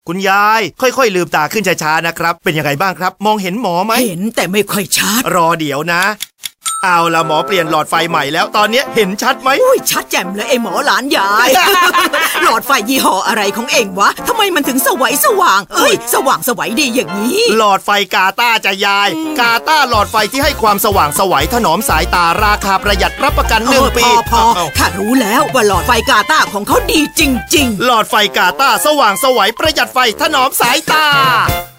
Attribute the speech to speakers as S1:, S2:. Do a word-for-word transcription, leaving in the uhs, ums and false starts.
S1: คุณยายค่อยๆลืมตาขึ้นช้าๆนะครับเป็นยังไงบ้างครับมองเห็นหมอไหม
S2: เห็นแต่ไม่ค่อยชัด
S1: รอเดี๋ยวนะเอาละหมอเปลี่ยนหลอดไฟใหม่แล้วตอนนี้เห็นชัดไหม
S2: อุ้ยชัดแจ่มเลยไอ้หมอหลานยาย หลอดไฟยี่ห้ออะไรของเองวะทำไมมันถึงสว่างสว่างเอ้ยสว่างสวัยดีอย่างนี้
S1: หลอดไฟกาต้าจะยายกาต้าหลอดไฟที่ให้ความสว่างสวัยถนอมสายตาราคาประหยัดรับประกันหนึ่งปี
S2: พอพอข้ารู้แล้วว่าหลอดไฟกาต้าของเขาดีจริงๆ
S1: หลอดไฟกาต้าสว่างสวัยประหยัดไฟถนอมสายตา